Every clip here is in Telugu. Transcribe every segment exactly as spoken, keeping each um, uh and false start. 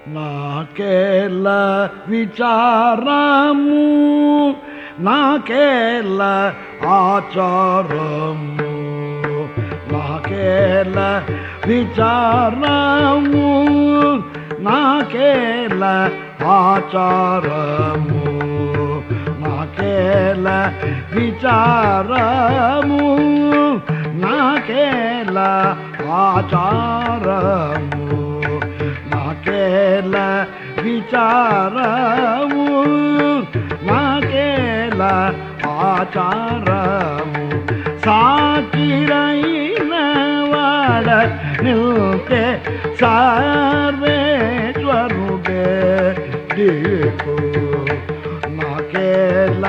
నాకేల విచారము నాకేల ఆచారము నాకేల విచారము నాకేల ఆచారము నాకేల విచారము నాకేల ఆచారము నాకేల విచారము నాకేల ఆచారము సాకిరైన వాడ నిల్తే సర్వేశ్వరుడే దిక్కు నాకేల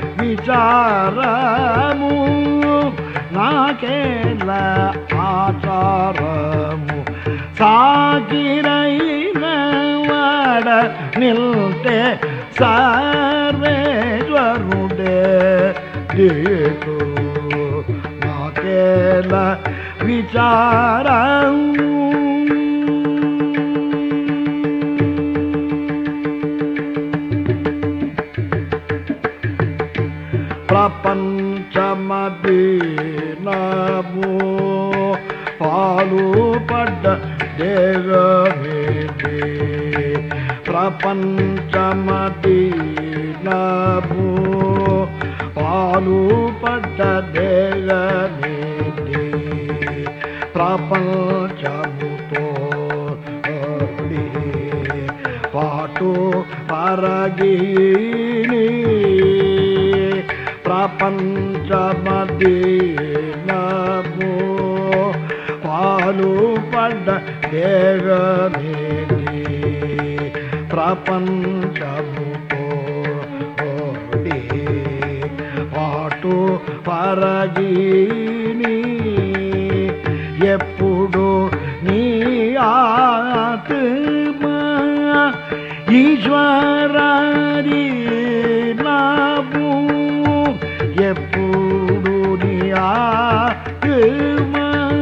విచారము నాకేల ఆచారము సాకిరైన వాడ నిల్తే సర్వేశ్వరుడే దిక్కు నాకేల విచారము ప్రపంచమదీనము పాలు పడ్డ దేవమేది ప్రపంచమదీనము పాలు పడ్డ దేవమేది ప్రపంచముతో పాటు పరగిని ప్రపంచమదీనము పాలు పడ్డ దేవమేది ప్రపంచముతో పాటు పరగిని ఎప్పుడు నీ ఆత్మ ఈశ్వరారి నాము ఎప్పుడు నీ ఆత్మ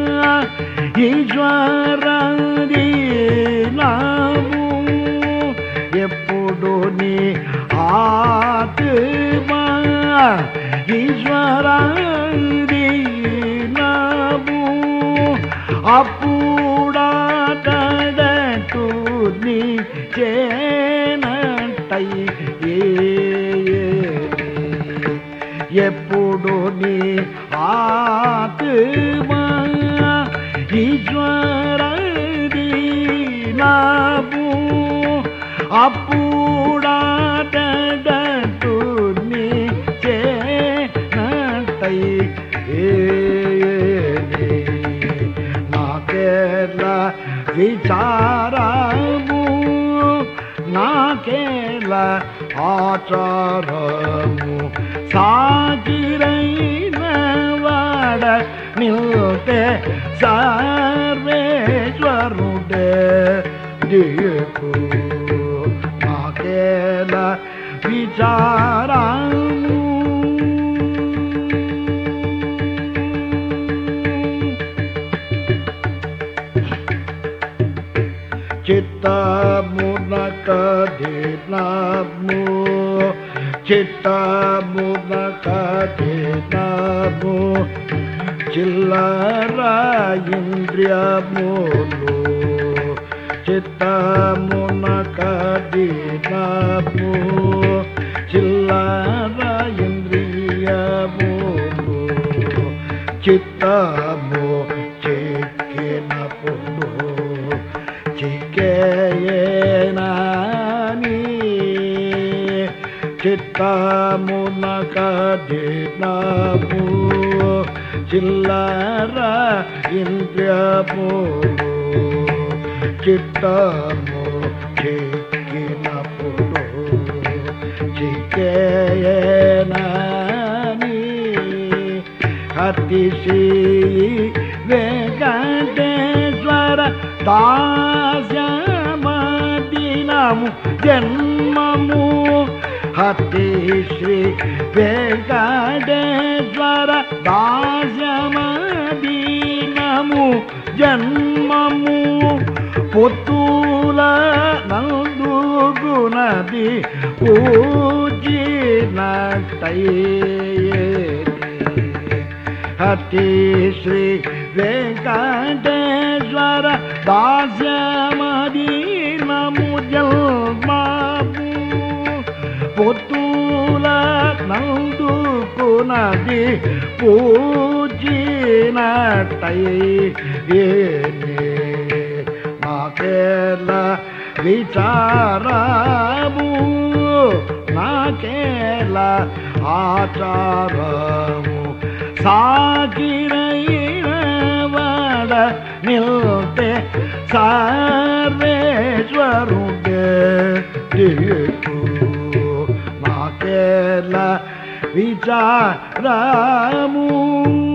ఈశ్వరారి నాము ఎప్పుడు నీ ఆత్మ ఈశ్వరారి నాము అప్పుడూ నీ చేనట్టై ఎప్పుడు నీ ఆత్మ ఈశ్వరుడి నాము అప్పుడూ నీ చేనట్టై నాకేల విచారము నాకేల ఆచారము సాగిరైన వాడ నిల్తే సర్వేశ్వరుడే దిక్కు నాకేల విచారము చిత్తమునకదినము చిత్తమునకదినము చిల్లర ఇంద్రియములు చిత్తమునకదినము చిల్లర ఇంద్రియములు చిత్తము చిక్కినప్పుడు చిక్కేయనాని చిత్తమునకదినము చిల్లర ఇంద్రియములు చిత్తము చిక్కినప్పుడు చిక్కేయనాని అతిశీ వెంకటేశ్వర దాస్యమదినము జన్మము హతి శ్రీ వెంకటేశ్వర దాస్యమదినము జన్మము పొత్తుల నది పూజినట్టయ్యే హతి శ్రీ వెంకటేశ్వర దాస్యమదీనము జల్మాపు పొత్తుల నందుకునది పూజినట్టయ్యే నాకేల విచారము నాకేల ఆచారము సాగిరైన వడ నిల్తే సర్వేశ్వరుడే దిక్కు నాకేల విచారము